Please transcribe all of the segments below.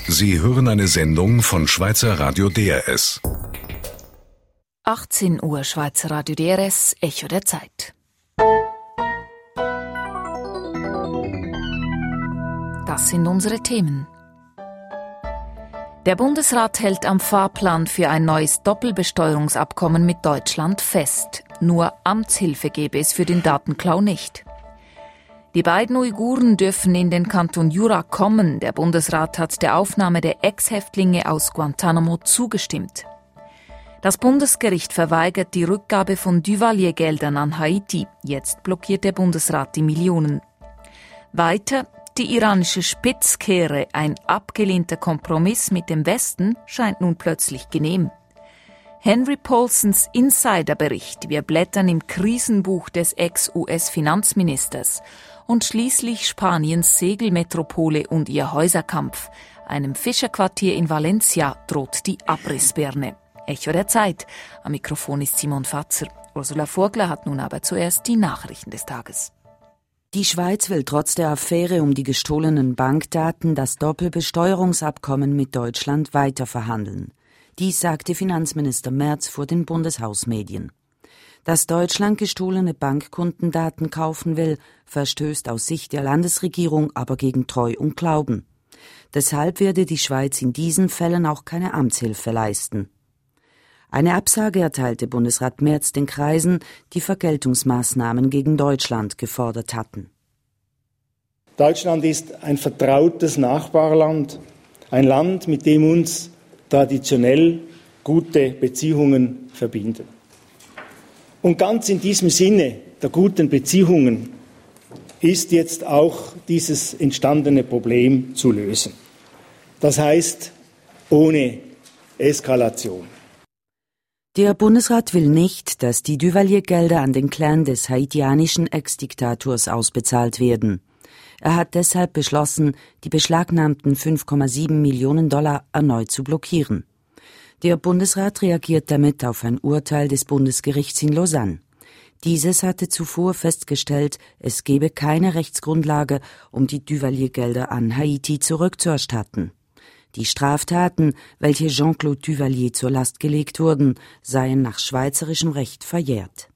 Sie hören eine Sendung von Schweizer Radio DRS. 18 Uhr Schweizer Radio DRS, Echo der Zeit. Das sind unsere Themen. Der Bundesrat hält am Fahrplan für ein neues Doppelbesteuerungsabkommen mit Deutschland fest. Nur Amtshilfe gebe es für den Datenklau nicht. Die beiden Uiguren dürfen in den Kanton Jura kommen. Der Bundesrat hat der Aufnahme der Ex-Häftlinge aus Guantanamo zugestimmt. Das Bundesgericht verweigert die Rückgabe von Duvalier-Geldern an Haiti. Jetzt blockiert der Bundesrat die Millionen. Weiter, die iranische Spitzkehre, ein abgelehnter Kompromiss mit dem Westen, scheint nun plötzlich genehm. Henry Paulsons Insiderbericht, wir blättern im Krisenbuch des Ex-US-Finanzministers. Und schließlich Spaniens Segelmetropole und ihr Häuserkampf. Einem Fischerquartier in Valencia droht die Abrissbirne. Echo der Zeit. Am Mikrofon ist Simon Fatzer. Ursula Vogler hat nun aber zuerst die Nachrichten des Tages. Die Schweiz will trotz der Affäre um die gestohlenen Bankdaten das Doppelbesteuerungsabkommen mit Deutschland weiter verhandeln. Dies sagte Finanzminister Merz vor den Bundeshausmedien. Dass Deutschland gestohlene Bankkundendaten kaufen will, verstößt aus Sicht der Landesregierung aber gegen Treu und Glauben. Deshalb werde die Schweiz in diesen Fällen auch keine Amtshilfe leisten. Eine Absage erteilte Bundesrat Merz den Kreisen, die Vergeltungsmaßnahmen gegen Deutschland gefordert hatten. Deutschland ist ein vertrautes Nachbarland, ein Land, mit dem uns traditionell gute Beziehungen verbinden. Und ganz in diesem Sinne der guten Beziehungen ist jetzt auch dieses entstandene Problem zu lösen. Das heißt, ohne Eskalation. Der Bundesrat will nicht, dass die Duvalier-Gelder an den Clan des haitianischen Ex-Diktators ausbezahlt werden. Er hat deshalb beschlossen, die beschlagnahmten 5,7 Millionen Dollar erneut zu blockieren. Der Bundesrat reagiert damit auf ein Urteil des Bundesgerichts in Lausanne. Dieses hatte zuvor festgestellt, es gebe keine Rechtsgrundlage, um die Duvalier-Gelder an Haiti zurückzuerstatten. Die Straftaten, welche Jean-Claude Duvalier zur Last gelegt wurden, seien nach schweizerischem Recht verjährt.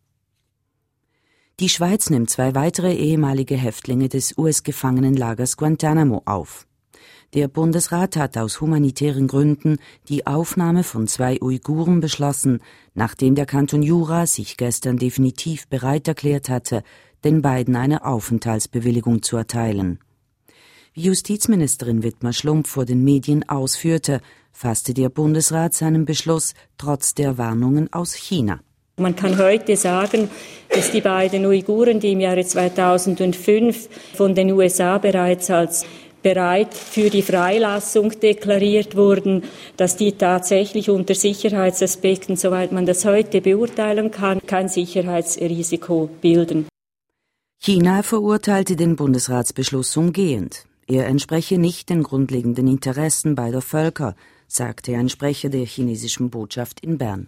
Die Schweiz nimmt 2 weitere ehemalige Häftlinge des US-Gefangenenlagers Guantanamo auf. Der Bundesrat hat aus humanitären Gründen die Aufnahme von 2 Uiguren beschlossen, nachdem der Kanton Jura sich gestern definitiv bereit erklärt hatte, den beiden eine Aufenthaltsbewilligung zu erteilen. Wie Justizministerin Widmer Schlumpf vor den Medien ausführte, fasste der Bundesrat seinen Beschluss trotz der Warnungen aus China. Man kann heute sagen, dass die beiden Uiguren, die im Jahre 2005 von den USA bereits als bereit für die Freilassung deklariert wurden, dass die tatsächlich unter Sicherheitsaspekten, soweit man das heute beurteilen kann, kein Sicherheitsrisiko bilden. China verurteilte den Bundesratsbeschluss umgehend. Er entspreche nicht den grundlegenden Interessen beider Völker, sagte ein Sprecher der chinesischen Botschaft in Bern.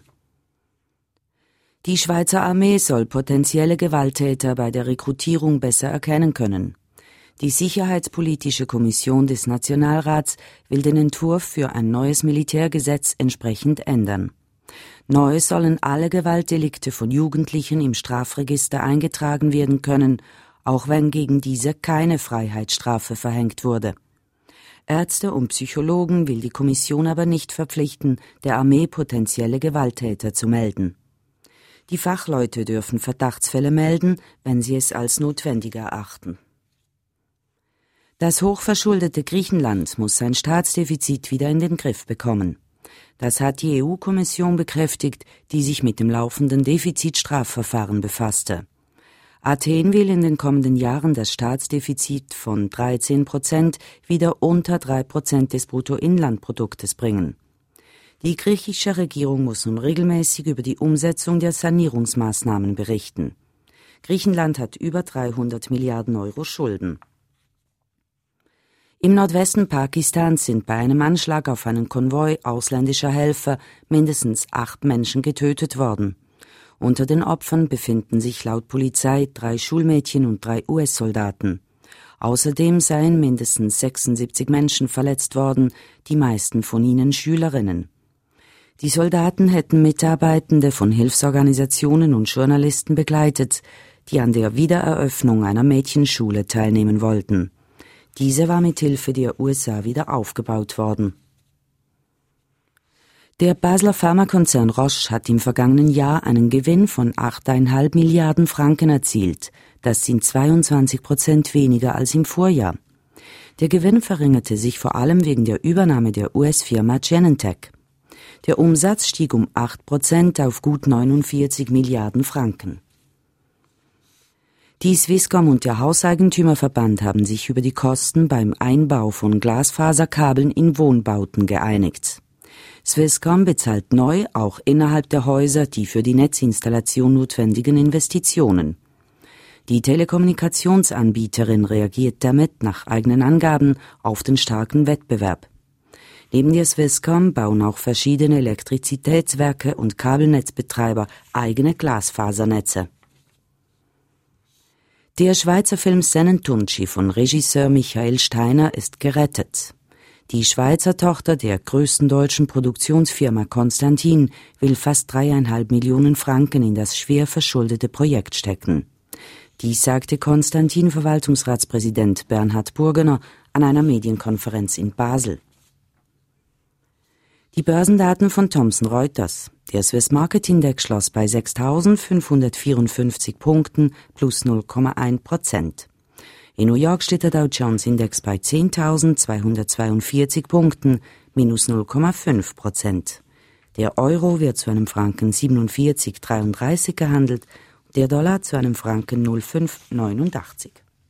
Die Schweizer Armee soll potenzielle Gewalttäter bei der Rekrutierung besser erkennen können. Die Sicherheitspolitische Kommission des Nationalrats will den Entwurf für ein neues Militärgesetz entsprechend ändern. Neu sollen alle Gewaltdelikte von Jugendlichen im Strafregister eingetragen werden können, auch wenn gegen diese keine Freiheitsstrafe verhängt wurde. Ärzte und Psychologen will die Kommission aber nicht verpflichten, der Armee potenzielle Gewalttäter zu melden. Die Fachleute dürfen Verdachtsfälle melden, wenn sie es als notwendig erachten. Das hochverschuldete Griechenland muss sein Staatsdefizit wieder in den Griff bekommen. Das hat die EU-Kommission bekräftigt, die sich mit dem laufenden Defizitstrafverfahren befasste. Athen will in den kommenden Jahren das Staatsdefizit von 13% wieder unter 3% des Bruttoinlandproduktes bringen. Die griechische Regierung muss nun regelmäßig über die Umsetzung der Sanierungsmaßnahmen berichten. Griechenland hat über 300 Milliarden Euro Schulden. Im Nordwesten Pakistans sind bei einem Anschlag auf einen Konvoi ausländischer Helfer mindestens 8 Menschen getötet worden. Unter den Opfern befinden sich laut Polizei 3 Schulmädchen und 3 US-Soldaten. Außerdem seien mindestens 76 Menschen verletzt worden, die meisten von ihnen Schülerinnen. Die Soldaten hätten Mitarbeitende von Hilfsorganisationen und Journalisten begleitet, die an der Wiedereröffnung einer Mädchenschule teilnehmen wollten. Diese war mit Hilfe der USA wieder aufgebaut worden. Der Basler Pharmakonzern Roche hat im vergangenen Jahr einen Gewinn von 8,5 Milliarden Franken erzielt. Das sind 22% weniger als im Vorjahr. Der Gewinn verringerte sich vor allem wegen der Übernahme der US-Firma Genentech. Der Umsatz stieg um 8% auf gut 49 Milliarden Franken. Die Swisscom und der Hauseigentümerverband haben sich über die Kosten beim Einbau von Glasfaserkabeln in Wohnbauten geeinigt. Swisscom bezahlt neu auch innerhalb der Häuser die für die Netzinstallation notwendigen Investitionen. Die Telekommunikationsanbieterin reagiert damit nach eigenen Angaben auf den starken Wettbewerb. Neben der Swisscom bauen auch verschiedene Elektrizitätswerke und Kabelnetzbetreiber eigene Glasfasernetze. Der Schweizer Film Senentunci von Regisseur Michael Steiner ist gerettet. Die Schweizer Tochter der größten deutschen Produktionsfirma Constantin will fast 3,5 Millionen Franken in das schwer verschuldete Projekt stecken. Dies sagte Constantin-Verwaltungsratspräsident Bernhard Burgener an einer Medienkonferenz in Basel. Die Börsendaten von Thomson Reuters. Der Swiss Market Index schloss bei 6.554 Punkten plus 0,1%. In New York steht der Dow Jones Index bei 10.242 Punkten, minus 0,5%. Der Euro wird zu einem Franken 47,33 gehandelt, der Dollar zu einem Franken 0,589.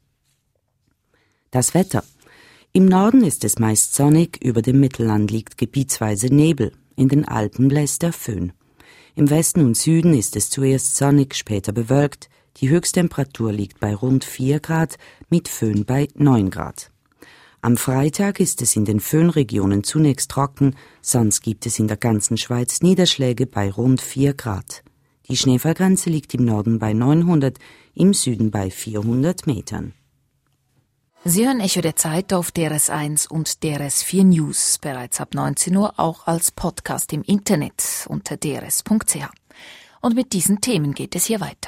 Das Wetter. Im Norden ist es meist sonnig, über dem Mittelland liegt gebietsweise Nebel, in den Alpen bläst der Föhn. Im Westen und Süden ist es zuerst sonnig, später bewölkt. Die Höchsttemperatur liegt bei rund 4 Grad, mit Föhn bei 9 Grad. Am Freitag ist es in den Föhnregionen zunächst trocken, sonst gibt es in der ganzen Schweiz Niederschläge bei rund 4 Grad. Die Schneefallgrenze liegt im Norden bei 900, im Süden bei 400 Metern. Sie hören Echo der Zeit auf DRS1 und DRS4 News, bereits ab 19 Uhr auch als Podcast im Internet unter drs.ch. Und mit diesen Themen geht es hier weiter.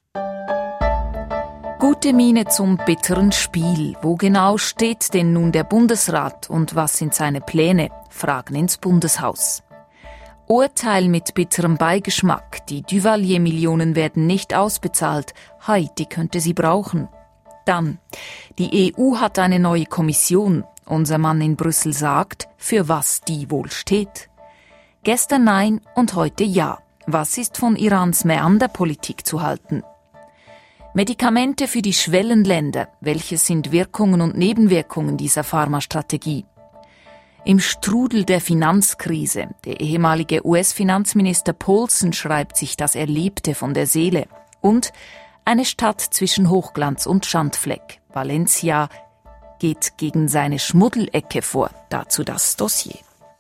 Gute Miene zum bitteren Spiel. Wo genau steht denn nun der Bundesrat und was sind seine Pläne? Fragen ins Bundeshaus. Urteil mit bitterem Beigeschmack. Die Duvalier-Millionen werden nicht ausbezahlt. Haiti könnte sie brauchen. Dann, die EU hat eine neue Kommission. Unser Mann in Brüssel sagt, für was die wohl steht. Gestern nein und heute ja. Was ist von Irans Mäanderpolitik zu halten? Medikamente für die Schwellenländer. Welche sind Wirkungen und Nebenwirkungen dieser Pharmastrategie? Im Strudel der Finanzkrise. Der ehemalige US-Finanzminister Paulson schreibt sich das Erlebte von der Seele. Und eine Stadt zwischen Hochglanz und Schandfleck. Valencia geht gegen seine Schmuddelecke vor. Dazu das Dossier.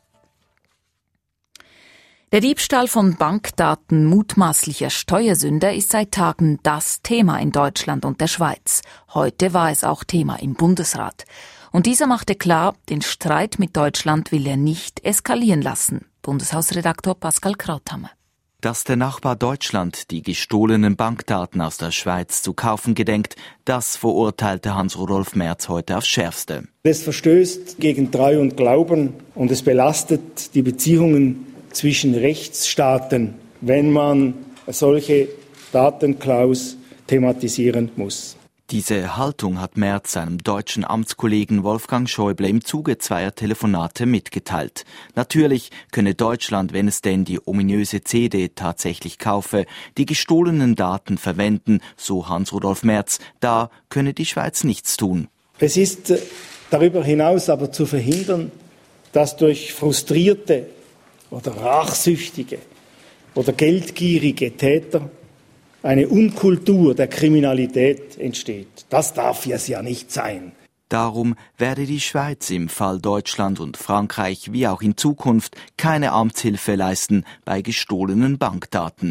Der Diebstahl von Bankdaten mutmaßlicher Steuersünder ist seit Tagen das Thema in Deutschland und der Schweiz. Heute war es auch Thema im Bundesrat. Und dieser machte klar, den Streit mit Deutschland will er nicht eskalieren lassen. Bundeshausredaktor Pascal Krauthammer. Dass der Nachbar Deutschland die gestohlenen Bankdaten aus der Schweiz zu kaufen gedenkt, das verurteilte Hans-Rudolf Merz heute aufs Schärfste. Es verstößt gegen Treu und Glauben und es belastet die Beziehungen zwischen Rechtsstaaten, wenn man solche Datenklaus thematisieren muss. Diese Haltung hat Merz seinem deutschen Amtskollegen Wolfgang Schäuble im Zuge zweier Telefonate mitgeteilt. Natürlich könne Deutschland, wenn es denn die ominöse CD tatsächlich kaufe, die gestohlenen Daten verwenden, so Hans-Rudolf Merz. Da könne die Schweiz nichts tun. Es ist darüber hinaus aber zu verhindern, dass durch frustrierte oder rachsüchtige oder geldgierige Täter eine Unkultur der Kriminalität entsteht. Das darf es ja nicht sein. Darum werde die Schweiz im Fall Deutschland und Frankreich wie auch in Zukunft keine Amtshilfe leisten bei gestohlenen Bankdaten.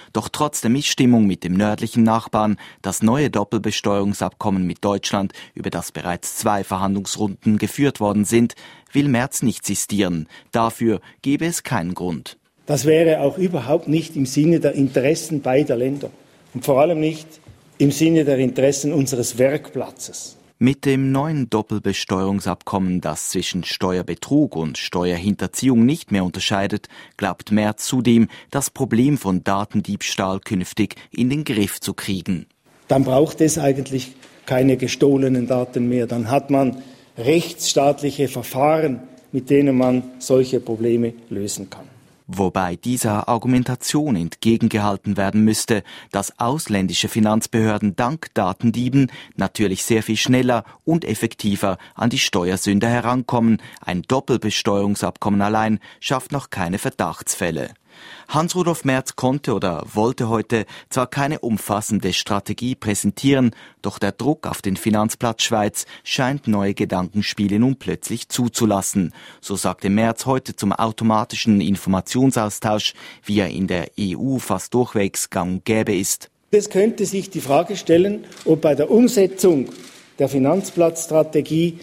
Doch trotz der Missstimmung mit dem nördlichen Nachbarn, das neue Doppelbesteuerungsabkommen mit Deutschland, über das bereits 2 Verhandlungsrunden geführt worden sind, will Merz nicht sistieren. Dafür gebe es keinen Grund. Das wäre auch überhaupt nicht im Sinne der Interessen beider Länder und vor allem nicht im Sinne der Interessen unseres Werkplatzes. Mit dem neuen Doppelbesteuerungsabkommen, das zwischen Steuerbetrug und Steuerhinterziehung nicht mehr unterscheidet, glaubt Merz zudem, das Problem von Datendiebstahl künftig in den Griff zu kriegen. Dann braucht es eigentlich keine gestohlenen Daten mehr. Dann hat man rechtsstaatliche Verfahren, mit denen man solche Probleme lösen kann. Wobei dieser Argumentation entgegengehalten werden müsste, dass ausländische Finanzbehörden dank Datendieben natürlich sehr viel schneller und effektiver an die Steuersünder herankommen. Ein Doppelbesteuerungsabkommen allein schafft noch keine Verdachtsfälle. Hans-Rudolf Merz konnte oder wollte heute zwar keine umfassende Strategie präsentieren, doch der Druck auf den Finanzplatz Schweiz scheint neue Gedankenspiele nun plötzlich zuzulassen. So sagte Merz heute zum automatischen Informationsaustausch, wie er in der EU fast durchwegs gang und gäbe ist. Es könnte sich die Frage stellen, ob bei der Umsetzung der Finanzplatzstrategie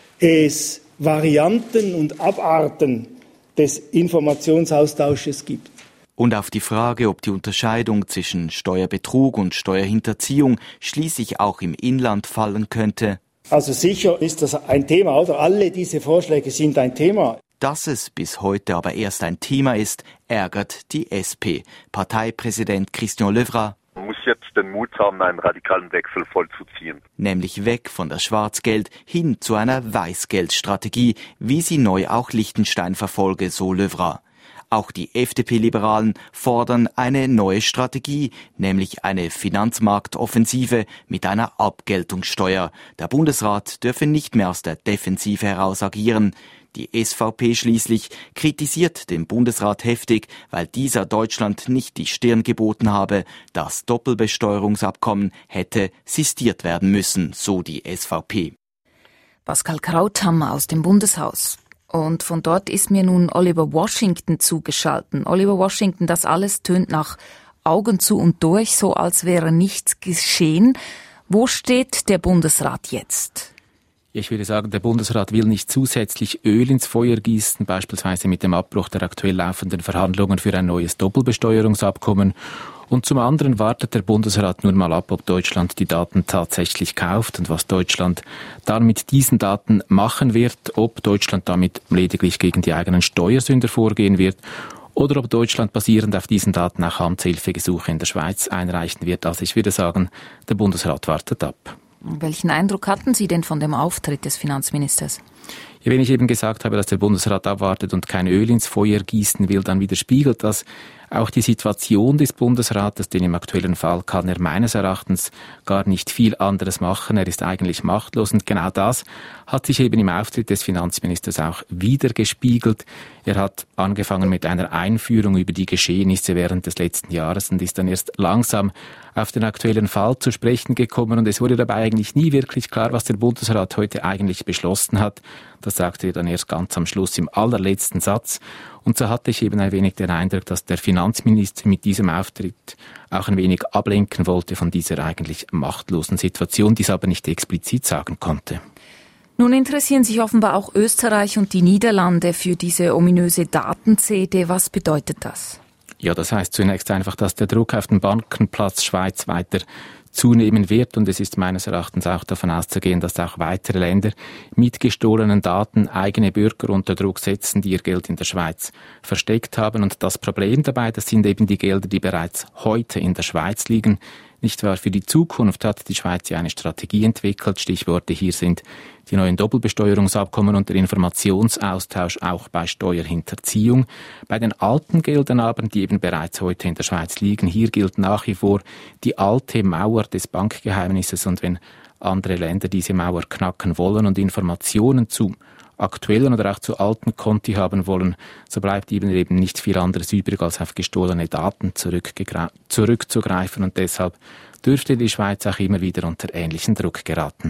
es Varianten und Abarten des Informationsaustausches gibt. Und auf die Frage, ob die Unterscheidung zwischen Steuerbetrug und Steuerhinterziehung schließlich auch im Inland fallen könnte. Also sicher ist das ein Thema, oder? Alle diese Vorschläge sind ein Thema. Dass es bis heute aber erst ein Thema ist, ärgert die SP. Parteipräsident Christian Löwra: Man muss jetzt den Mut haben, einen radikalen Wechsel vollzuziehen. Nämlich weg von der Schwarzgeld hin zu einer Weißgeldstrategie, wie sie neu auch Liechtenstein verfolge, so Löwra. Auch die FDP-Liberalen fordern eine neue Strategie, nämlich eine Finanzmarktoffensive mit einer Abgeltungssteuer. Der Bundesrat dürfe nicht mehr aus der Defensive heraus agieren. Die SVP schließlich kritisiert den Bundesrat heftig, weil dieser Deutschland nicht die Stirn geboten habe. Das Doppelbesteuerungsabkommen hätte sistiert werden müssen, so die SVP. Pascal Krautham aus dem Bundeshaus. Und von dort ist mir nun Oliver Washington zugeschaltet. Oliver Washington, das alles tönt nach Augen zu und durch, so als wäre nichts geschehen. Wo steht der Bundesrat jetzt? Ich würde sagen, der Bundesrat will nicht zusätzlich Öl ins Feuer gießen, beispielsweise mit dem Abbruch der aktuell laufenden Verhandlungen für ein neues Doppelbesteuerungsabkommen. Und zum anderen wartet der Bundesrat nun mal ab, ob Deutschland die Daten tatsächlich kauft und was Deutschland dann mit diesen Daten machen wird, ob Deutschland damit lediglich gegen die eigenen Steuersünder vorgehen wird oder ob Deutschland basierend auf diesen Daten auch Amtshilfegesuche in der Schweiz einreichen wird. Also ich würde sagen, der Bundesrat wartet ab. Welchen Eindruck hatten Sie denn von dem Auftritt des Finanzministers? Ja, wenn ich eben gesagt habe, dass der Bundesrat abwartet und kein Öl ins Feuer gießen will, dann widerspiegelt das auch die Situation des Bundesrates, denn im aktuellen Fall kann er meines Erachtens gar nicht viel anderes machen. Er ist eigentlich machtlos und genau das hat sich eben im Auftritt des Finanzministers auch widergespiegelt. Er hat angefangen mit einer Einführung über die Geschehnisse während des letzten Jahres und ist dann erst langsam auf den aktuellen Fall zu sprechen gekommen und es wurde dabei eigentlich nie wirklich klar, was der Bundesrat heute eigentlich beschlossen hat. Das sagte er dann erst ganz am Schluss im allerletzten Satz. Und so hatte ich eben ein wenig den Eindruck, dass der Finanzminister mit diesem Auftritt auch ein wenig ablenken wollte von dieser eigentlich machtlosen Situation, die es aber nicht explizit sagen konnte. Nun interessieren sich offenbar auch Österreich und die Niederlande für diese ominöse Daten-CD. Was bedeutet das? Ja, das heißt zunächst einfach, dass der Druck auf den Bankenplatz Schweiz weiter zunehmen wird und es ist meines Erachtens auch davon auszugehen, dass auch weitere Länder mit gestohlenen Daten eigene Bürger unter Druck setzen, die ihr Geld in der Schweiz versteckt haben. Und das Problem dabei, das sind eben die Gelder, die bereits heute in der Schweiz liegen. Nicht wahr? Für die Zukunft hat die Schweiz ja eine Strategie entwickelt. Stichworte hier sind die neuen Doppelbesteuerungsabkommen und der Informationsaustausch auch bei Steuerhinterziehung. Bei den alten Geldern aber, die eben bereits heute in der Schweiz liegen, hier gilt nach wie vor die alte Mauer des Bankgeheimnisses. Und wenn andere Länder diese Mauer knacken wollen und Informationen zu aktuellen oder auch zu alten Konti haben wollen, so bleibt eben nicht viel anderes übrig, als auf gestohlene Daten zurückzugreifen und deshalb dürfte die Schweiz auch immer wieder unter ähnlichen Druck geraten.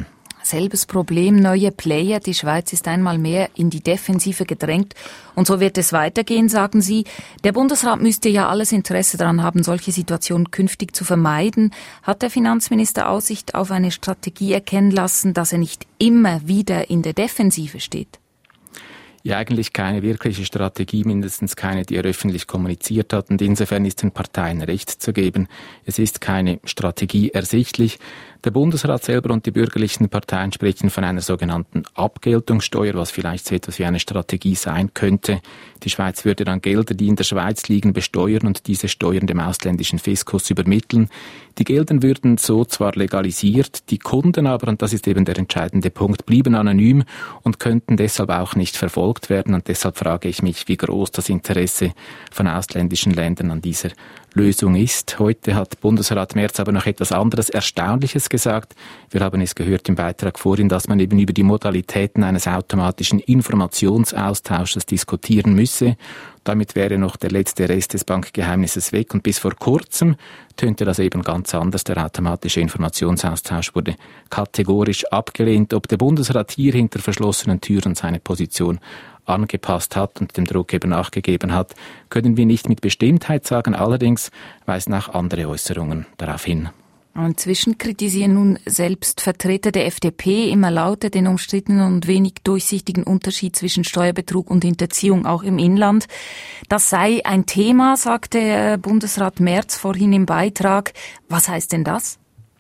Selbes Problem, neue Player. Die Schweiz ist einmal mehr in die Defensive gedrängt. Und so wird es weitergehen, sagen Sie. Der Bundesrat müsste ja alles Interesse daran haben, solche Situationen künftig zu vermeiden. Hat der Finanzminister Aussicht auf eine Strategie erkennen lassen, dass er nicht immer wieder in der Defensive steht? Ja, eigentlich keine wirkliche Strategie, mindestens keine, die er öffentlich kommuniziert hat. Und insofern ist den Parteien recht zu geben. Es ist keine Strategie ersichtlich. Der Bundesrat selber und die bürgerlichen Parteien sprechen von einer sogenannten Abgeltungssteuer, was vielleicht so etwas wie eine Strategie sein könnte. Die Schweiz würde dann Gelder, die in der Schweiz liegen, besteuern und diese Steuern dem ausländischen Fiskus übermitteln. Die Gelder würden so zwar legalisiert, die Kunden aber, und das ist eben der entscheidende Punkt, blieben anonym und könnten deshalb auch nicht verfolgt werden. Und deshalb frage ich mich, wie groß das Interesse von ausländischen Ländern an dieser Lösung ist. Heute hat Bundesrat Merz aber noch etwas anderes Erstaunliches gesagt. Wir haben es gehört im Beitrag vorhin, dass man eben über die Modalitäten eines automatischen Informationsaustausches diskutieren müsse. Damit wäre noch der letzte Rest des Bankgeheimnisses weg. Und bis vor kurzem tönte das eben ganz anders. Der automatische Informationsaustausch wurde kategorisch abgelehnt. Ob der Bundesrat hier hinter verschlossenen Türen seine Position angepasst hat und dem Druck eben nachgegeben hat, können wir nicht mit Bestimmtheit sagen. Allerdings weisen auch andere Äußerungen darauf hin. Inzwischen kritisieren nun selbst Vertreter der FDP immer lauter den umstrittenen und wenig durchsichtigen Unterschied zwischen Steuerbetrug und Hinterziehung auch im Inland. Das sei ein Thema, sagte Bundesrat Merz vorhin im Beitrag. Was heißt denn das?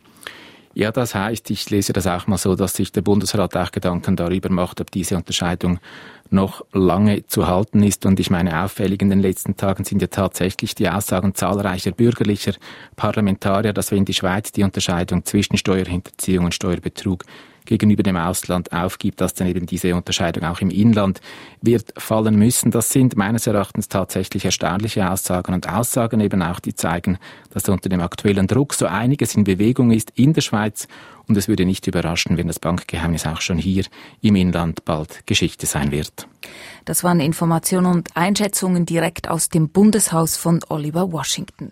Ja, das heißt, ich lese das auch mal so, dass sich der Bundesrat auch Gedanken darüber macht, ob diese Unterscheidung noch lange zu halten ist. Und ich meine, auffällig in den letzten Tagen sind ja tatsächlich die Aussagen zahlreicher bürgerlicher Parlamentarier, dass wenn die Schweiz die Unterscheidung zwischen Steuerhinterziehung und Steuerbetrug gegenüber dem Ausland aufgibt, dass dann eben diese Unterscheidung auch im Inland wird fallen müssen. Das sind meines Erachtens tatsächlich erstaunliche Aussagen und Aussagen eben auch, die zeigen, dass unter dem aktuellen Druck so einiges in Bewegung ist in der Schweiz und es würde nicht überraschen, wenn das Bankgeheimnis auch schon hier im Inland bald Geschichte sein wird. Das waren Informationen und Einschätzungen direkt aus dem Bundeshaus von Oliver Washington.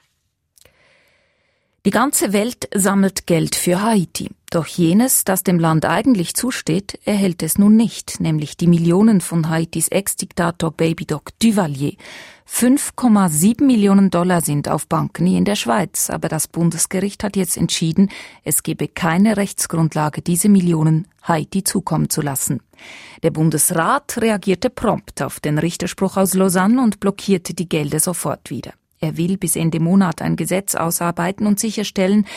Die ganze Welt sammelt Geld für Haiti. Doch jenes, das dem Land eigentlich zusteht, erhält es nun nicht, nämlich die Millionen von Haitis Ex-Diktator Baby-Doc Duvalier. 5,7 Millionen Dollar sind auf Banken hier in der Schweiz, aber das Bundesgericht hat jetzt entschieden, es gebe keine Rechtsgrundlage, diese Millionen Haiti zukommen zu lassen. Der Bundesrat reagierte prompt auf den Richterspruch aus Lausanne und blockierte die Gelder sofort wieder. Er will bis Ende Monat ein Gesetz ausarbeiten und sicherstellen,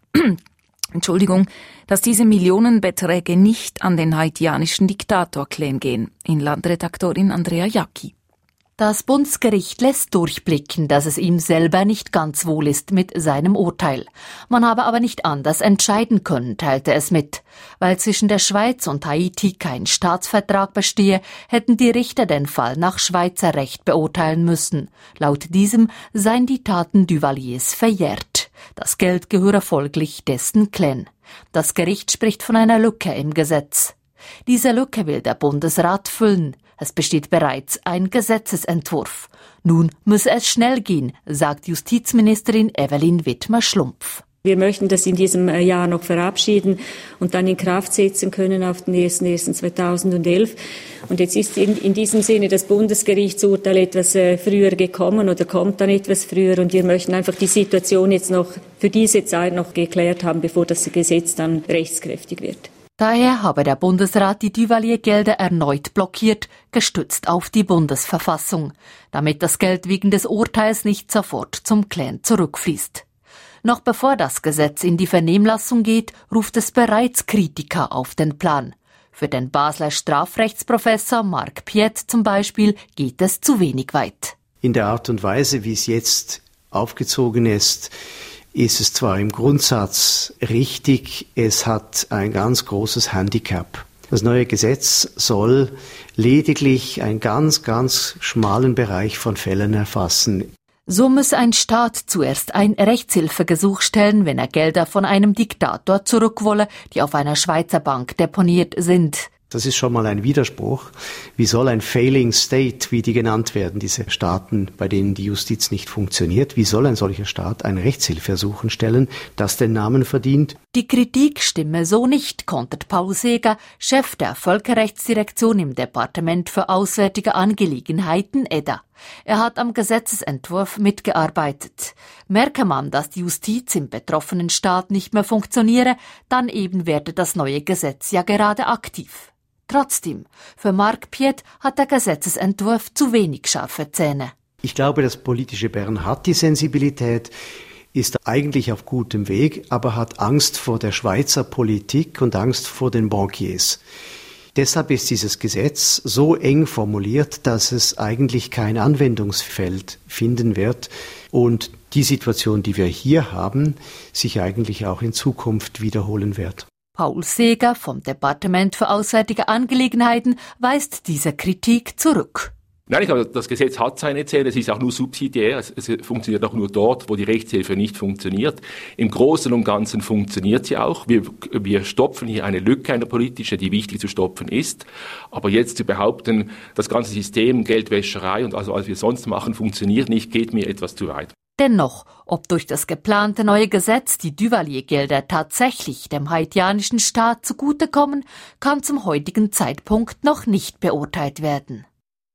dass diese Millionenbeträge nicht an den haitianischen Diktator Clen gehen. Inlandredaktorin Andrea Jacki. Das Bundesgericht lässt durchblicken, dass es ihm selber nicht ganz wohl ist mit seinem Urteil. Man habe aber nicht anders entscheiden können, teilte es mit. Weil zwischen der Schweiz und Haiti kein Staatsvertrag bestehe, hätten die Richter den Fall nach Schweizer Recht beurteilen müssen. Laut diesem seien die Taten Duvaliers verjährt. Das Geld gehöre folglich dessen Clan. Das Gericht spricht von einer Lücke im Gesetz. Diese Lücke will der Bundesrat füllen. Es besteht bereits ein Gesetzesentwurf. Nun müsse es schnell gehen, sagt Justizministerin Evelyn Wittmer-Schlumpf. Wir möchten das in diesem Jahr noch verabschieden und dann in Kraft setzen können auf den 1.1.2011. Und jetzt ist in diesem Sinne das Bundesgerichtsurteil etwas früher gekommen oder kommt dann etwas früher. Und wir möchten einfach die Situation jetzt noch für diese Zeit noch geklärt haben, bevor das Gesetz dann rechtskräftig wird. Daher habe der Bundesrat die Duvalier-Gelder erneut blockiert, gestützt auf die Bundesverfassung, damit das Geld wegen des Urteils nicht sofort zum Clan zurückfließt. Noch bevor das Gesetz in die Vernehmlassung geht, ruft es bereits Kritiker auf den Plan. Für den Basler Strafrechtsprofessor Marc Piet zum Beispiel geht es zu wenig weit. In der Art und Weise, wie es jetzt aufgezogen ist es zwar im Grundsatz richtig, es hat ein ganz großes Handicap. Das neue Gesetz soll lediglich einen ganz, ganz schmalen Bereich von Fällen erfassen. So muss ein Staat zuerst ein Rechtshilfegesuch stellen, wenn er Gelder von einem Diktator zurückwolle, die auf einer Schweizer Bank deponiert sind. Das ist schon mal ein Widerspruch. Wie soll ein Failing State, wie die genannt werden, diese Staaten, bei denen die Justiz nicht funktioniert, wie soll ein solcher Staat ein Rechtshilfeersuchen stellen, das den Namen verdient? Die Kritik stimme so nicht, kontert Paul Seeger, Chef der Völkerrechtsdirektion im Departement für Auswärtige Angelegenheiten EDA. Er hat am Gesetzesentwurf mitgearbeitet. Merke man, dass die Justiz im betroffenen Staat nicht mehr funktioniere, dann eben werde das neue Gesetz ja gerade aktiv. Trotzdem, für Marc Piet hat der Gesetzesentwurf zu wenig scharfe Zähne. Ich glaube, das politische Bern hat die Sensibilität, ist eigentlich auf gutem Weg, aber hat Angst vor der Schweizer Politik und Angst vor den Bankiers. Deshalb ist dieses Gesetz so eng formuliert, dass es eigentlich kein Anwendungsfeld finden wird und die Situation, die wir hier haben, sich eigentlich auch in Zukunft wiederholen wird. Paul Seeger vom Departement für Auswärtige Angelegenheiten weist diese Kritik zurück. Nein, ich glaube, das Gesetz hat seine Zähne, es ist auch nur subsidiär, es funktioniert auch nur dort, wo die Rechtshilfe nicht funktioniert. Im Großen und Ganzen funktioniert sie auch. Wir stopfen hier eine Lücke, eine politische, die wichtig zu stopfen ist. Aber jetzt zu behaupten, das ganze System, Geldwäscherei und also was wir sonst machen, funktioniert nicht, geht mir etwas zu weit. Dennoch, ob durch das geplante neue Gesetz die Duvalier-Gelder tatsächlich dem haitianischen Staat zugutekommen, kann zum heutigen Zeitpunkt noch nicht beurteilt werden.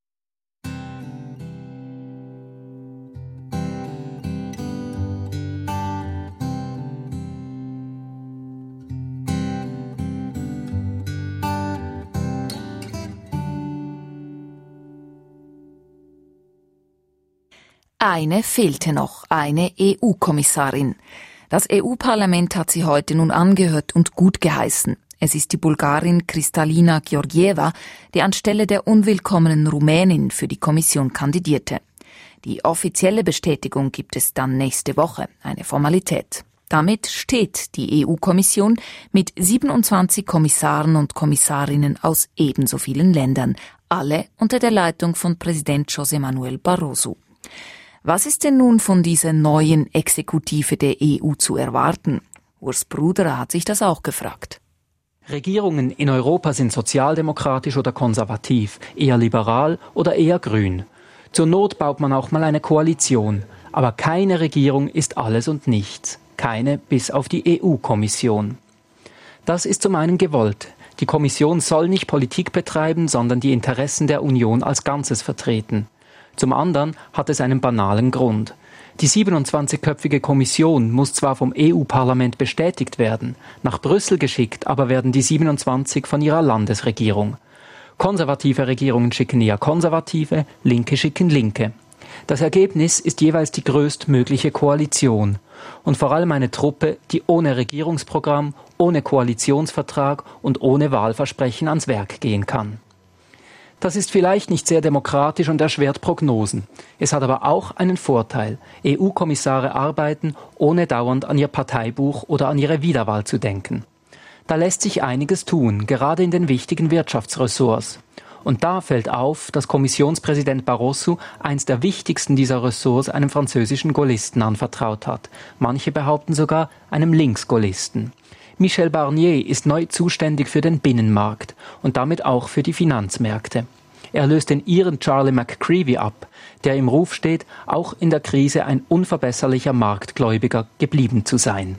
Eine fehlte noch, eine EU-Kommissarin. Das EU-Parlament hat sie heute nun angehört und gut geheißen. Es ist die Bulgarin Kristalina Georgieva, die anstelle der unwillkommenen Rumänin für die Kommission kandidierte. Die offizielle Bestätigung gibt es dann nächste Woche, eine Formalität. Damit steht die EU-Kommission mit 27 Kommissaren und Kommissarinnen aus ebenso vielen Ländern, alle unter der Leitung von Präsident José Manuel Barroso. Was ist denn nun von dieser neuen Exekutive der EU zu erwarten? Urs Bruderer hat sich das auch gefragt. Regierungen in Europa sind sozialdemokratisch oder konservativ, eher liberal oder eher grün. Zur Not baut man auch mal eine Koalition. Aber keine Regierung ist alles und nichts. Keine bis auf die EU-Kommission. Das ist zum einen gewollt. Die Kommission soll nicht Politik betreiben, sondern die Interessen der Union als Ganzes vertreten. Zum anderen hat es einen banalen Grund. Die 27-köpfige Kommission muss zwar vom EU-Parlament bestätigt werden, nach Brüssel geschickt, aber werden die 27 von ihrer Landesregierung. Konservative Regierungen schicken eher Konservative, Linke schicken Linke. Das Ergebnis ist jeweils die größtmögliche Koalition und vor allem eine Truppe, die ohne Regierungsprogramm, ohne Koalitionsvertrag und ohne Wahlversprechen ans Werk gehen kann. Das ist vielleicht nicht sehr demokratisch und erschwert Prognosen. Es hat aber auch einen Vorteil. EU-Kommissare arbeiten, ohne dauernd an ihr Parteibuch oder an ihre Wiederwahl zu denken. Da lässt sich einiges tun, gerade in den wichtigen Wirtschaftsressorts. Und da fällt auf, dass Kommissionspräsident Barroso eins der wichtigsten dieser Ressorts einem französischen Gaullisten anvertraut hat. Manche behaupten sogar einem Linksgaullisten. Michel Barnier ist neu zuständig für den Binnenmarkt und damit auch für die Finanzmärkte. Er löst den Iren Charlie McCreevy ab, der im Ruf steht, auch in der Krise ein unverbesserlicher Marktgläubiger geblieben zu sein.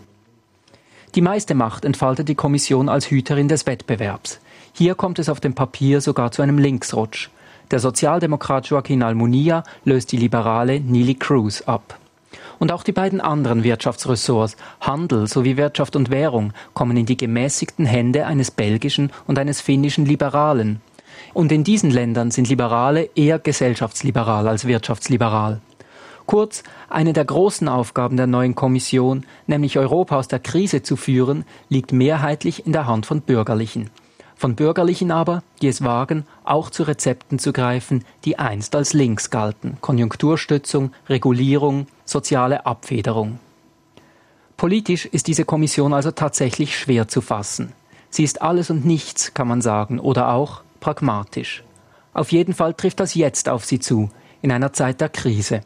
Die meiste Macht entfaltet die Kommission als Hüterin des Wettbewerbs. Hier kommt es auf dem Papier sogar zu einem Linksrutsch. Der Sozialdemokrat Joaquín Almunia löst die liberale Neelie Kroes ab. Und auch die beiden anderen Wirtschaftsressorts, Handel sowie Wirtschaft und Währung, kommen in die gemäßigten Hände eines belgischen und eines finnischen Liberalen. Und in diesen Ländern sind Liberale eher gesellschaftsliberal als wirtschaftsliberal. Kurz, eine der großen Aufgaben der neuen Kommission, nämlich Europa aus der Krise zu führen, liegt mehrheitlich in der Hand von Bürgerlichen. Von Bürgerlichen aber, die es wagen, auch zu Rezepten zu greifen, die einst als links galten. Konjunkturstützung, Regulierung, soziale Abfederung. Politisch ist diese Kommission also tatsächlich schwer zu fassen. Sie ist alles und nichts, kann man sagen, oder auch pragmatisch. Auf jeden Fall trifft das jetzt auf sie zu, in einer Zeit der Krise.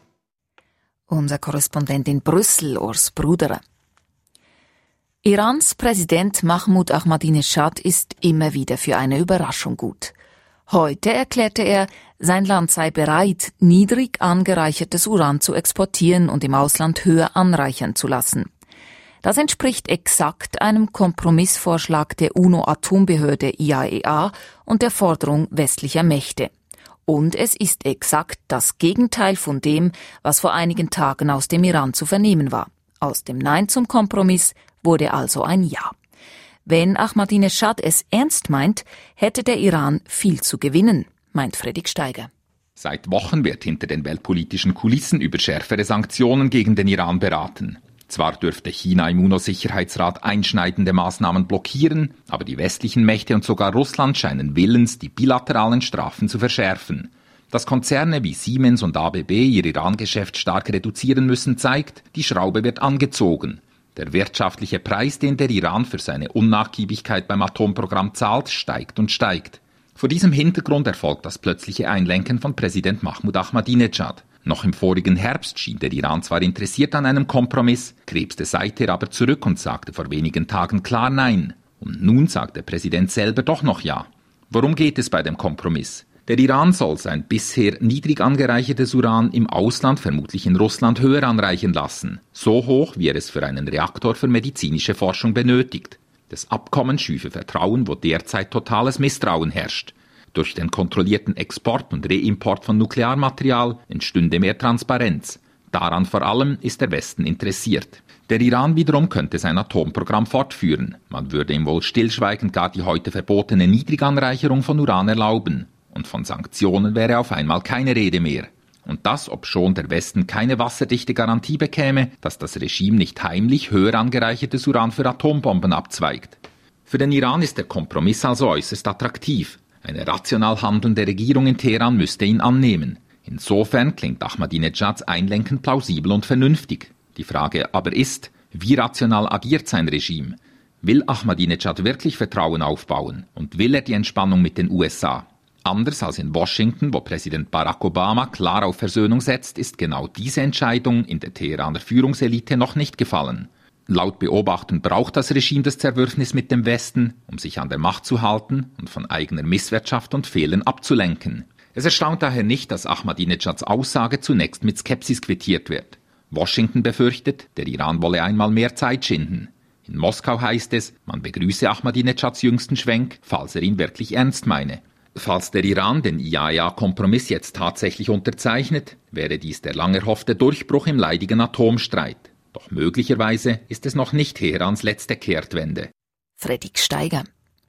Unser Korrespondent in Brüssel, Urs Bruderer. Irans Präsident Mahmoud Ahmadinejad ist immer wieder für eine Überraschung gut. Heute erklärte er, sein Land sei bereit, niedrig angereichertes Uran zu exportieren und im Ausland höher anreichern zu lassen. Das entspricht exakt einem Kompromissvorschlag der UNO-Atombehörde IAEA und der Forderung westlicher Mächte. Und es ist exakt das Gegenteil von dem, was vor einigen Tagen aus dem Iran zu vernehmen war. Aus dem Nein zum Kompromiss wurde also ein Ja. Wenn Ahmadinejad es ernst meint, hätte der Iran viel zu gewinnen, meint Fredrik Steiger. Seit Wochen wird hinter den weltpolitischen Kulissen über schärfere Sanktionen gegen den Iran beraten. Zwar dürfte China im UNO-Sicherheitsrat einschneidende Maßnahmen blockieren, aber die westlichen Mächte und sogar Russland scheinen willens, die bilateralen Strafen zu verschärfen. Dass Konzerne wie Siemens und ABB ihr Iran-Geschäft stark reduzieren müssen, zeigt, die Schraube wird angezogen. Der wirtschaftliche Preis, den der Iran für seine Unnachgiebigkeit beim Atomprogramm zahlt, steigt und steigt. Vor diesem Hintergrund erfolgt das plötzliche Einlenken von Präsident Mahmoud Ahmadinejad. Noch im vorigen Herbst schien der Iran zwar interessiert an einem Kompromiss, krebste seither aber zurück und sagte vor wenigen Tagen klar Nein. Und nun sagt der Präsident selber doch noch Ja. Worum geht es bei dem Kompromiss? Der Iran soll sein bisher niedrig angereichertes Uran im Ausland, vermutlich in Russland, höher anreichen lassen. So hoch, wie er es für einen Reaktor für medizinische Forschung benötigt. Das Abkommen schüfe Vertrauen, wo derzeit totales Misstrauen herrscht. Durch den kontrollierten Export und Reimport von Nuklearmaterial entstünde mehr Transparenz. Daran vor allem ist der Westen interessiert. Der Iran wiederum könnte sein Atomprogramm fortführen. Man würde ihm wohl stillschweigend gar die heute verbotene Niedriganreicherung von Uran erlauben. Und von Sanktionen wäre auf einmal keine Rede mehr. Und das, obschon der Westen keine wasserdichte Garantie bekäme, dass das Regime nicht heimlich höher angereichertes Uran für Atombomben abzweigt. Für den Iran ist der Kompromiss also äußerst attraktiv. Eine rational handelnde Regierung in Teheran müsste ihn annehmen. Insofern klingt Ahmadinejads Einlenken plausibel und vernünftig. Die Frage aber ist, wie rational agiert sein Regime? Will Ahmadinejad wirklich Vertrauen aufbauen? Und will er die Entspannung mit den USA? Anders als in Washington, wo Präsident Barack Obama klar auf Versöhnung setzt, ist genau diese Entscheidung in der Teheraner Führungselite noch nicht gefallen. Laut Beobachtern braucht das Regime das Zerwürfnis mit dem Westen, um sich an der Macht zu halten und von eigener Misswirtschaft und Fehlern abzulenken. Es erstaunt daher nicht, dass Ahmadinejads Aussage zunächst mit Skepsis quittiert wird. Washington befürchtet, der Iran wolle einmal mehr Zeit schinden. In Moskau heißt es, man begrüße Ahmadinejads jüngsten Schwenk, falls er ihn wirklich ernst meine. Falls der Iran den IAEA-Kompromiss jetzt tatsächlich unterzeichnet, wäre dies der lang erhoffte Durchbruch im leidigen Atomstreit. Doch möglicherweise ist es noch nicht Teherans letzte Kehrtwende. Fredrik Steiger.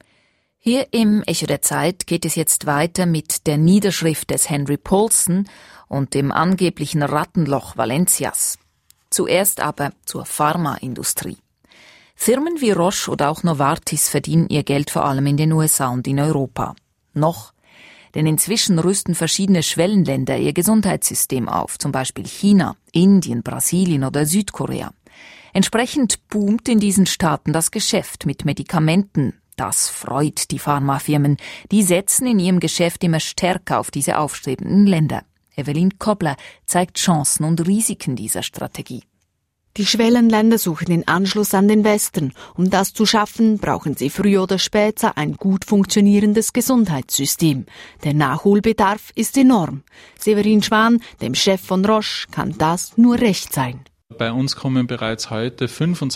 Hier im Echo der Zeit geht es jetzt weiter mit der Niederschrift des Henry Paulson und dem angeblichen Rattenloch Valencias. Zuerst aber zur Pharmaindustrie. Firmen wie Roche oder auch Novartis verdienen ihr Geld vor allem in den USA und in Europa. Noch. Denn inzwischen rüsten verschiedene Schwellenländer ihr Gesundheitssystem auf, zum Beispiel China, Indien, Brasilien oder Südkorea. Entsprechend boomt in diesen Staaten das Geschäft mit Medikamenten. Das freut die Pharmafirmen. Die setzen in ihrem Geschäft immer stärker auf diese aufstrebenden Länder. Evelyn Kobler zeigt Chancen und Risiken dieser Strategie. Die Schwellenländer suchen den Anschluss an den Westen. Um das zu schaffen, brauchen sie früher oder später ein gut funktionierendes Gesundheitssystem. Der Nachholbedarf ist enorm. Severin Schwan, dem Chef von Roche, kann das nur recht sein. Bei uns kommen bereits heute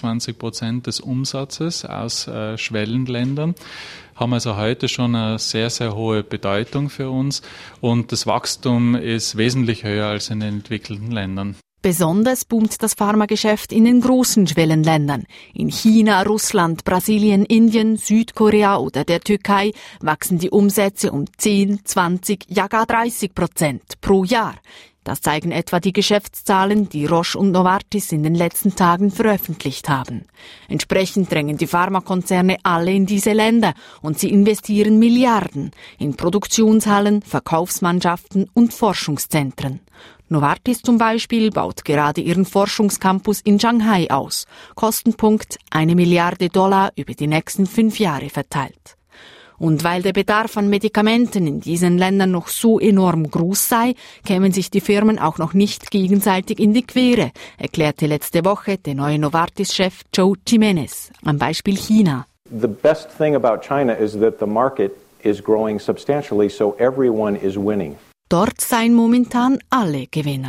25% des Umsatzes aus Schwellenländern, haben also heute schon eine sehr, sehr hohe Bedeutung für uns und das Wachstum ist wesentlich höher als in den entwickelten Ländern. Besonders boomt das Pharmageschäft in den großen Schwellenländern. In China, Russland, Brasilien, Indien, Südkorea oder der Türkei wachsen die Umsätze um 10, 20, ja gar 30% pro Jahr. Das zeigen etwa die Geschäftszahlen, die Roche und Novartis in den letzten Tagen veröffentlicht haben. Entsprechend drängen die Pharmakonzerne alle in diese Länder und sie investieren Milliarden in Produktionshallen, Verkaufsmannschaften und Forschungszentren. Novartis zum Beispiel baut gerade ihren Forschungscampus in Shanghai aus. Kostenpunkt $1 Milliarde über die nächsten 5 Jahre verteilt. Und weil der Bedarf an Medikamenten in diesen Ländern noch so enorm groß sei, kämen sich die Firmen auch noch nicht gegenseitig in die Quere, erklärte letzte Woche der neue Novartis-Chef Joe Jimenez am Beispiel China. The best thing about China is that the market is growing substantially, so everyone is winning. Dort seien momentan alle Gewinner.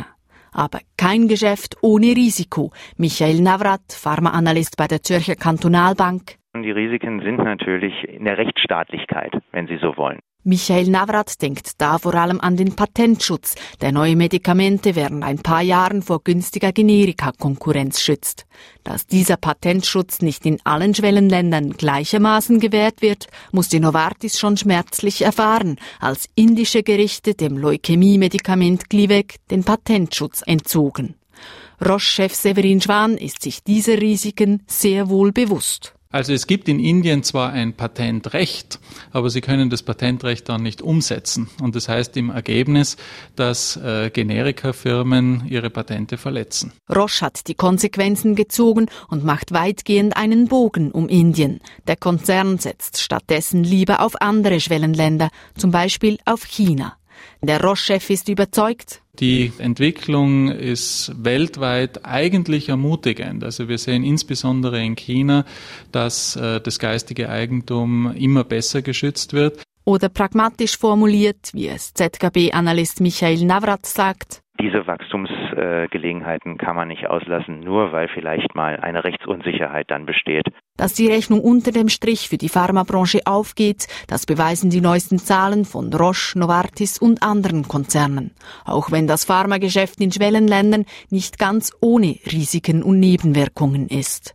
Aber kein Geschäft ohne Risiko. Michael Navrat, Pharmaanalyst bei der Zürcher Kantonalbank. Die Risiken sind natürlich in der Rechtsstaatlichkeit, wenn Sie so wollen. Michael Navrat denkt da vor allem an den Patentschutz, der neue Medikamente während ein paar Jahren vor günstiger Generika-Konkurrenz schützt. Dass dieser Patentschutz nicht in allen Schwellenländern gleichermaßen gewährt wird, musste Novartis schon schmerzlich erfahren, als indische Gerichte dem Leukämie-Medikament Glivec den Patentschutz entzogen. Roche-Chef Severin Schwan ist sich dieser Risiken sehr wohl bewusst. Also es gibt in Indien zwar ein Patentrecht, aber sie können das Patentrecht dann nicht umsetzen. Und das heißt im Ergebnis, dass Generika-Firmen ihre Patente verletzen. Roche hat die Konsequenzen gezogen und macht weitgehend einen Bogen um Indien. Der Konzern setzt stattdessen lieber auf andere Schwellenländer, zum Beispiel auf China. Der Roche-Chef ist überzeugt. Die Entwicklung ist weltweit eigentlich ermutigend. Also wir sehen insbesondere in China, dass das geistige Eigentum immer besser geschützt wird. Oder pragmatisch formuliert, wie es ZKB-Analyst Michael Navrat sagt. Diese Wachstumsgelegenheiten kann man nicht auslassen, nur weil vielleicht mal eine Rechtsunsicherheit dann besteht. Dass die Rechnung unter dem Strich für die Pharmabranche aufgeht, das beweisen die neuesten Zahlen von Roche, Novartis und anderen Konzernen. Auch wenn das Pharmageschäft in Schwellenländern nicht ganz ohne Risiken und Nebenwirkungen ist.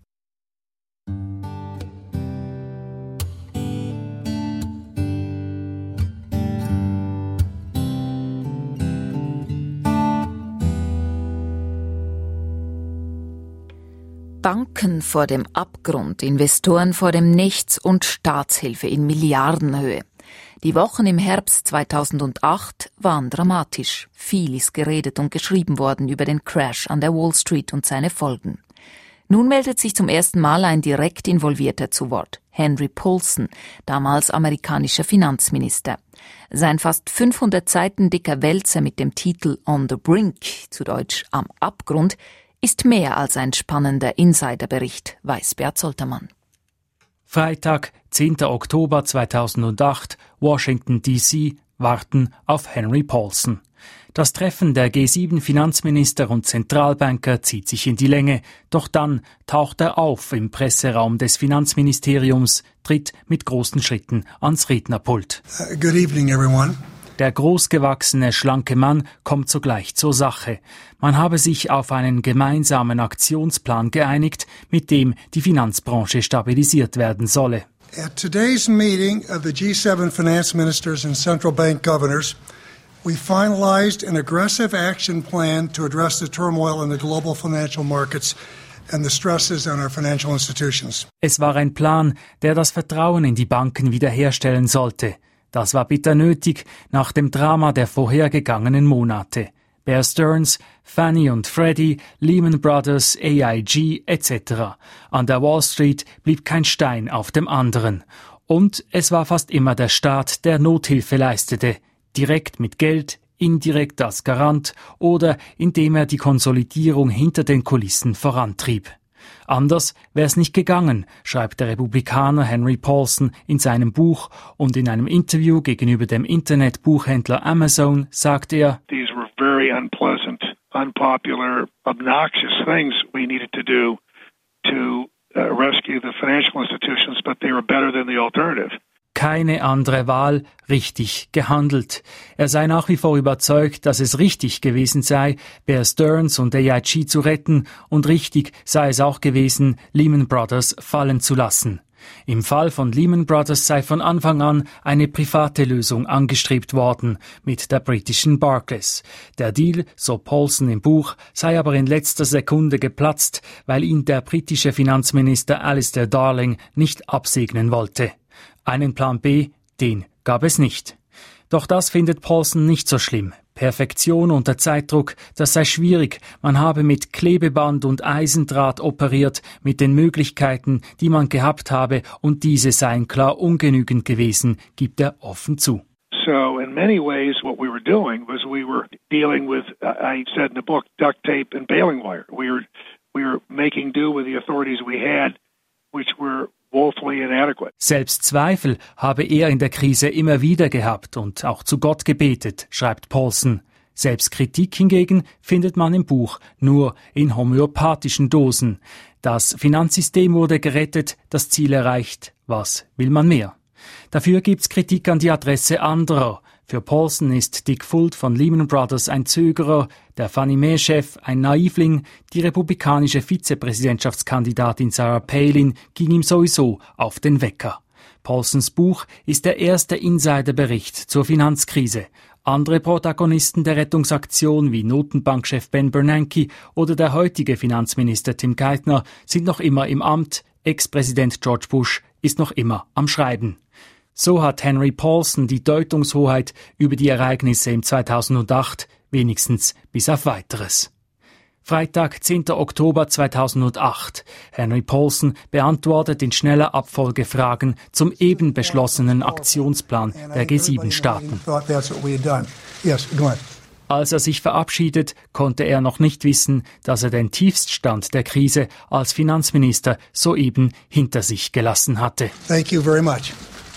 Banken vor dem Abgrund, Investoren vor dem Nichts und Staatshilfe in Milliardenhöhe. Die Wochen im Herbst 2008 waren dramatisch. Viel ist geredet und geschrieben worden über den Crash an der Wall Street und seine Folgen. Nun meldet sich zum ersten Mal ein direkt Involvierter zu Wort. Henry Paulson, damals amerikanischer Finanzminister. Sein fast 500 Seiten dicker Wälzer mit dem Titel On the Brink, zu Deutsch Am Abgrund, ist mehr als ein spannender Insiderbericht, weiß Bert Soltermann. Freitag, 10. Oktober 2008, Washington D.C., warten auf Henry Paulson. Das Treffen der G7-Finanzminister und Zentralbanker zieht sich in die Länge, doch dann taucht er auf im Presseraum des Finanzministeriums, tritt mit großen Schritten ans Rednerpult. Good evening, everyone. Der großgewachsene, schlanke Mann kommt sogleich zur Sache. Man habe sich auf einen gemeinsamen Aktionsplan geeinigt, mit dem die Finanzbranche stabilisiert werden solle. At today's meeting of the G7 finance ministers and central bank governors, we finalized an aggressive action plan to address the turmoil in the global financial markets and the stresses on our financial institutions. Es war ein Plan, der das Vertrauen in die Banken wiederherstellen sollte. Das war bitter nötig nach dem Drama der vorhergegangenen Monate. Bear Stearns, Fannie und Freddie, Lehman Brothers, AIG etc. An der Wall Street blieb kein Stein auf dem anderen. Und es war fast immer der Staat, der Nothilfe leistete, direkt mit Geld, indirekt als Garant oder indem er die Konsolidierung hinter den Kulissen vorantrieb. Anders wäre es nicht gegangen, schreibt der Republikaner Henry Paulson in seinem Buch, und in einem Interview gegenüber dem Internetbuchhändler Amazon sagt er: These were very unpleasant, unpopular, obnoxious things we needed to do to rescue the financial institutions, but they were better than the alternative. Keine andere Wahl, richtig gehandelt. Er sei nach wie vor überzeugt, dass es richtig gewesen sei, Bear Stearns und AIG zu retten, und richtig sei es auch gewesen, Lehman Brothers fallen zu lassen. Im Fall von Lehman Brothers sei von Anfang an eine private Lösung angestrebt worden mit der britischen Barclays. Der Deal, so Paulson im Buch, sei aber in letzter Sekunde geplatzt, weil ihn der britische Finanzminister Alistair Darling nicht absegnen wollte. Einen Plan B, den gab es nicht. Doch das findet Paulson nicht so schlimm. Perfektion unter Zeitdruck, das sei schwierig. Man habe mit Klebeband und Eisendraht operiert, mit den Möglichkeiten, die man gehabt habe, und diese seien klar ungenügend gewesen, gibt er offen zu. So in many ways what we were doing was we were dealing with, I said in the book, duct tape and baling wire. We were making do with the authorities we had, which were woefully inadequate. Selbstzweifel habe er in der Krise immer wieder gehabt und auch zu Gott gebetet, schreibt Paulson. Selbstkritik hingegen findet man im Buch nur in homöopathischen Dosen. Das Finanzsystem wurde gerettet, das Ziel erreicht. Was will man mehr? Dafür gibt's Kritik an die Adresse anderer. Für Paulson ist Dick Fuld von Lehman Brothers ein Zögerer, der Fannie Mae-Chef ein Naivling, die republikanische Vizepräsidentschaftskandidatin Sarah Palin ging ihm sowieso auf den Wecker. Paulsons Buch ist der erste Insiderbericht zur Finanzkrise. Andere Protagonisten der Rettungsaktion wie Notenbankchef Ben Bernanke oder der heutige Finanzminister Tim Geithner sind noch immer im Amt. Ex-Präsident George Bush ist noch immer am Schreiben. So hat Henry Paulson die Deutungshoheit über die Ereignisse im 2008, wenigstens bis auf Weiteres. Freitag, 10. Oktober 2008. Henry Paulson beantwortet in schneller Abfolge Fragen zum eben beschlossenen Aktionsplan der G7-Staaten. Als er sich verabschiedet, konnte er noch nicht wissen, dass er den Tiefststand der Krise als Finanzminister soeben hinter sich gelassen hatte. Thank you very much.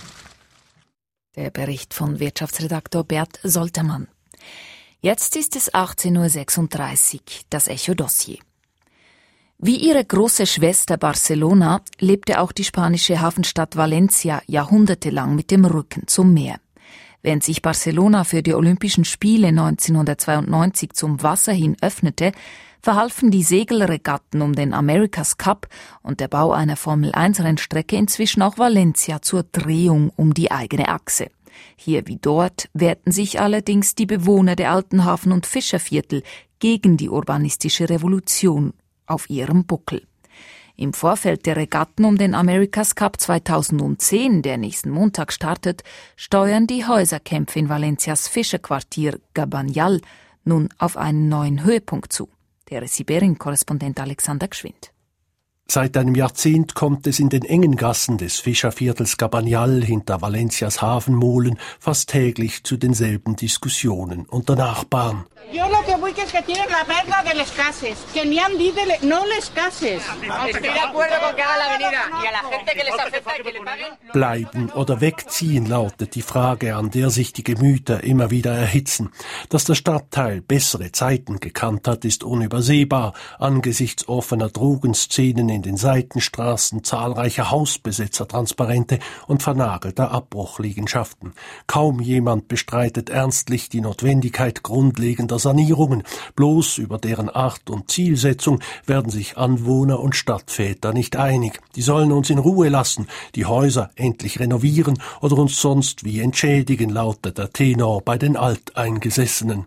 Der Bericht von Wirtschaftsredaktor Bert Soltermann. Jetzt ist es 18.36 Uhr, das Echo-Dossier. Wie ihre große Schwester Barcelona lebte auch die spanische Hafenstadt Valencia jahrhundertelang mit dem Rücken zum Meer. Während sich Barcelona für die Olympischen Spiele 1992 zum Wasser hin öffnete, verhalfen die Segelregatten um den America's Cup und der Bau einer Formel-1-Rennstrecke inzwischen auch Valencia zur Drehung um die eigene Achse. Hier wie dort wehrten sich allerdings die Bewohner der alten Hafen- und Fischerviertel gegen die urbanistische Revolution auf ihrem Buckel. Im Vorfeld der Regatten um den America's Cup 2010, der nächsten Montag startet, steuern die Häuserkämpfe in Valencias Fischerquartier Cabanyal nun auf einen neuen Höhepunkt zu. Der Siberien-Korrespondent Alexander Gschwind. Seit einem Jahrzehnt kommt es in den engen Gassen des Fischerviertels Cabanyal hinter Valencias Hafenmolen fast täglich zu denselben Diskussionen unter Nachbarn. Yo lo que voy que es que tienen la perla de les cases, que ni han dicho no les cases. Estoy de acuerdo con que haga la avenida y a la gente que les afecta que le paguen. Bleiben oder wegziehen lautet die Frage, an der sich die Gemüter immer wieder erhitzen. Dass der Stadtteil bessere Zeiten gekannt hat, ist unübersehbar angesichts offener Drogenszenen in den Seitenstraßen, zahlreicher Hausbesetzertransparente und vernagelter Abbruchliegenschaften. Kaum jemand bestreitet ernstlich die Notwendigkeit grundlegender Sanierungen. Bloß über deren Art und Zielsetzung werden sich Anwohner und Stadtväter nicht einig. Die sollen uns in Ruhe lassen, die Häuser endlich renovieren oder uns sonst wie entschädigen, lautet der Tenor bei den Alteingesessenen.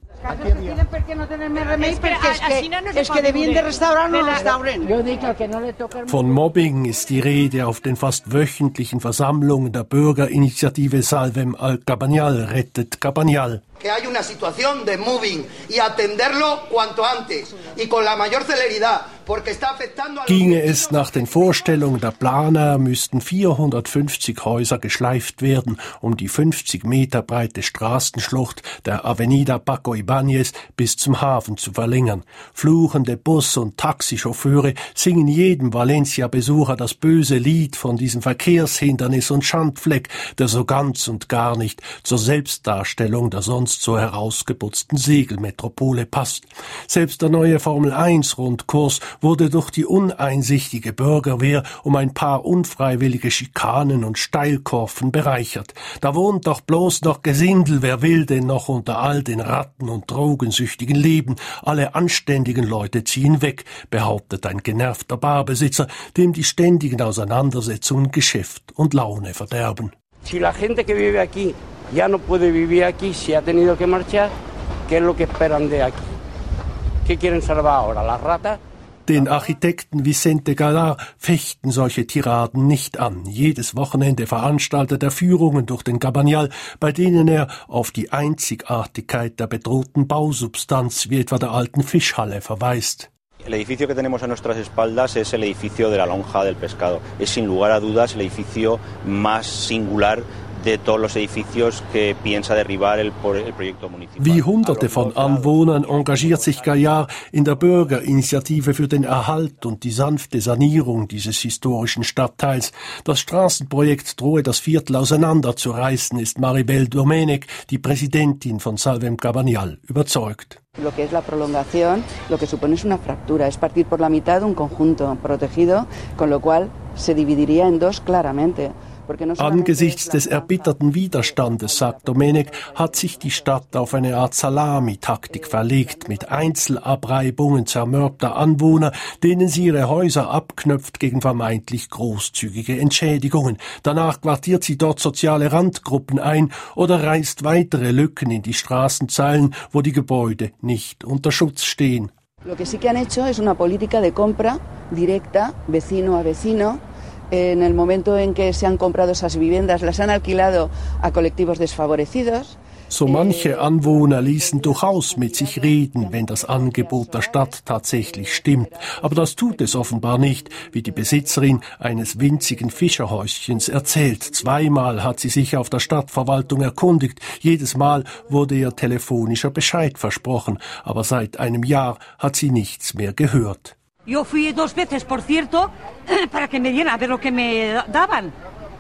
Von Mobbing ist die Rede auf den fast wöchentlichen Versammlungen der Bürgerinitiative Salvem al Cabanyal, rettet Cabanyal. Que hay una situación de moving y atenderlo cuanto antes y con la mayor celeridad, porque está afectando a... Ginge es nach den Vorstellungen der Planer, müssten 450 Häuser geschleift werden, um die 50 Meter breite Straßenschlucht der Avenida Paco Ibáñez bis zum Hafen zu verlängern. Fluchende Bus- und Taxichauffeure singen jedem Valencia-Besucher das böse Lied von diesem Verkehrshindernis und Schandfleck, der so ganz und gar nicht zur Selbstdarstellung der sonst so herausgeputzten Segelmetropole passt. Selbst der neue Formel-1-Rundkurs wurde durch die uneinsichtige Bürgerwehr um ein paar unfreiwillige Schikanen und Steilkurven bereichert. Da wohnt doch bloß noch Gesindel, wer will denn noch unter all den Ratten und Drogensüchtigen leben? Alle anständigen Leute ziehen weg, behauptet ein genervter Barbesitzer, dem die ständigen Auseinandersetzungen Geschäft und Laune verderben. Si la gente que vive aquí ya no puede vivir aquí, si ha tenido que marchar, ¿qué es lo que esperan de aquí? ¿Qué quieren salvar ahora? ¿Las ratas? Den Architekten Vicente Gala fechten solche Tiraden nicht an. Jedes Wochenende veranstaltet er Führungen durch den Cabanyal, bei denen er auf die Einzigartigkeit der bedrohten Bausubstanz wie etwa der alten Fischhalle verweist. El edificio que tenemos a nuestras espaldas es el edificio de la Lonja del Pescado. Es sin lugar a dudas el edificio más singular de todos los edificios que piensa derribar el proyecto municipal. Wie Hunderte von Anwohnern engagiert sich Gaillard in der Bürgerinitiative für den Erhalt und die sanfte Sanierung dieses historischen Stadtteils. Das Straßenprojekt drohe das Viertel auseinanderzureißen, ist Maribel Domènech, die Präsidentin von Salvem Cabanyal, überzeugt. Lo que es la prolongación, lo que supone es una fractura, es partir por la mitad de un conjunto protegido, con lo cual se dividiría en dos claramente. Angesichts des erbitterten Widerstandes, sagt Domènech, hat sich die Stadt auf eine Art Salamitaktik verlegt, mit Einzelabreibungen zermürbter Anwohner, denen sie ihre Häuser abknöpft gegen vermeintlich großzügige Entschädigungen. Danach quartiert sie dort soziale Randgruppen ein oder reißt weitere Lücken in die Straßenzeilen, wo die Gebäude nicht unter Schutz stehen. Lo que sí que han hecho es una política de compra directa, vecino a vecino. En el momento en que se han comprado esas viviendas, las han alquilado a colectivos desfavorecidos. So manche Anwohner ließen durchaus mit sich reden, wenn das Angebot der Stadt tatsächlich stimmt. Aber das tut es offenbar nicht, wie die Besitzerin eines winzigen Fischerhäuschens erzählt. 2-mal hat sie sich auf der Stadtverwaltung erkundigt. Jedes Mal wurde ihr telefonischer Bescheid versprochen. Aber seit einem Jahr hat sie nichts mehr gehört. Yo fui 2 veces, por cierto, para que me dieran a ver lo que me daban.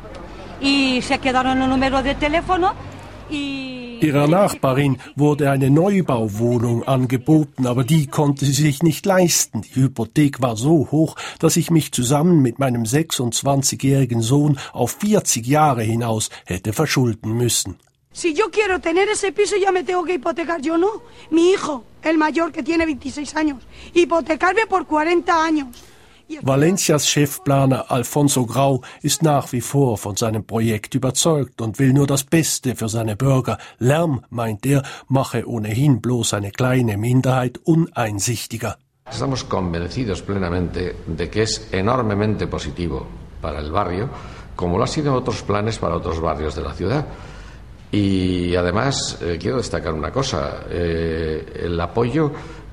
Y se quedaron el número de teléfono y... Ihrer Nachbarin wurde eine Neubauwohnung angeboten, aber die konnte sie sich nicht leisten. Die Hypothek war so hoch, dass ich mich zusammen mit meinem 26-jährigen Sohn auf 40 Jahre hinaus hätte verschulden müssen. Si yo quiero tener ese piso ya me tengo que hipotecar, yo no. Mi hijo, el mayor que tiene 26 años, hipotecarme por 40 años. Valencias Chefplaner Alfonso Grau ist nach wie vor von seinem Projekt überzeugt und will nur das Beste für seine Bürger. Lärm, meint er, mache ohnehin bloß eine kleine Minderheit uneinsichtiger. Estamos convencidos plenamente de que es enormemente positivo para el barrio, como lo ha sido otros planes para otros barrios de la ciudad. Y además quiero destacar una cosa, el apoyo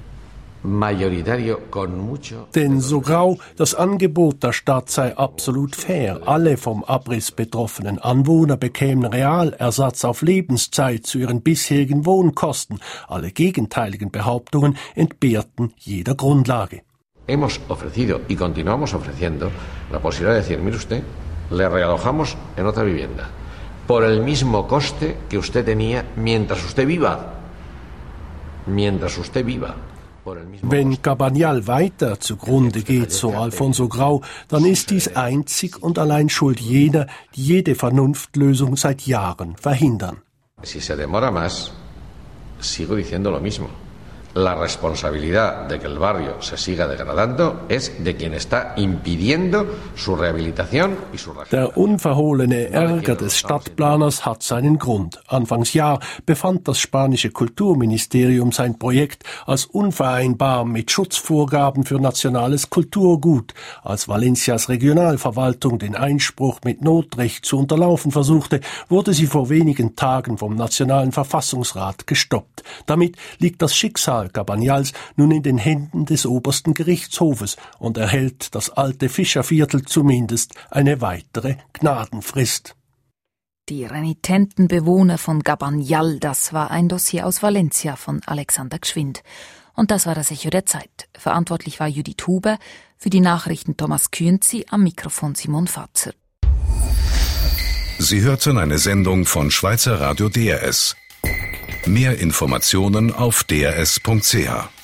mayoritario con mucho... Denn so Grau, das Angebot der Stadt sei absolut fair. Alle vom Abriss betroffenen Anwohner bekämen Realersatz auf Lebenszeit zu ihren bisherigen Wohnkosten. Alle gegenteiligen Behauptungen entbehrten jeder Grundlage. Hemos ofrecido y continuamos ofreciendo la posibilidad de decir, mire usted, le realojamos en otra vivienda. Por el mismo coste que usted tenía mientras usted viva. Mientras usted viva. Wenn Cabanyal weiter zugrunde geht, so Alfonso Grau, dann ist dies einzig und allein Schuld jener, die jede Vernunftlösung seit Jahren verhindern. Si se demora más, sigo diciendo lo mismo. La responsabilidad de que el barrio se siga degradando es de quien está impidiendo su rehabilitación y su Der unverhohlene Ärger des Stadtplaners hat seinen Grund. Anfangsjahr befand das spanische Kulturministerium sein Projekt als unvereinbar mit Schutzvorgaben für nationales Kulturgut. Als Valencias Regionalverwaltung den Einspruch mit Notrecht zu unterlaufen versuchte, wurde sie vor wenigen Tagen vom Nationalen Verfassungsrat gestoppt. Damit liegt das Schicksal Cabanyals nun in den Händen des obersten Gerichtshofes und erhält das alte Fischerviertel zumindest eine weitere Gnadenfrist. Die renitenten Bewohner von Cabanyal, das war ein Dossier aus Valencia von Alexander Gschwind. Und das war das Echo der Zeit. Verantwortlich war Judith Huber, für die Nachrichten Thomas Künzi, am Mikrofon Simon Fatzer. Sie hörten eine Sendung von Schweizer Radio DRS. Mehr Informationen auf drs.ch.